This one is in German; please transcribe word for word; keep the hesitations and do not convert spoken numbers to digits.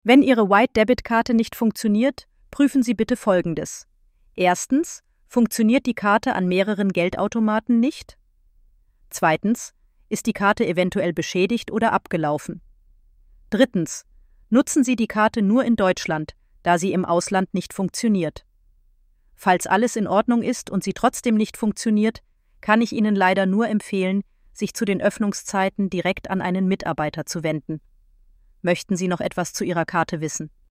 Wenn Ihre White-Debit-Karte nicht funktioniert, prüfen Sie bitte Folgendes. Erstens, funktioniert die Karte an mehreren Geldautomaten nicht? Zweitens, ist die Karte eventuell beschädigt oder abgelaufen? Drittens, nutzen Sie die Karte nur in Deutschland, da sie im Ausland nicht funktioniert. Falls alles in Ordnung ist und sie trotzdem nicht funktioniert, kann ich Ihnen leider nur empfehlen, sich zu den Öffnungszeiten direkt an einen Mitarbeiter zu wenden. Möchten Sie noch etwas zu Ihrer Karte wissen?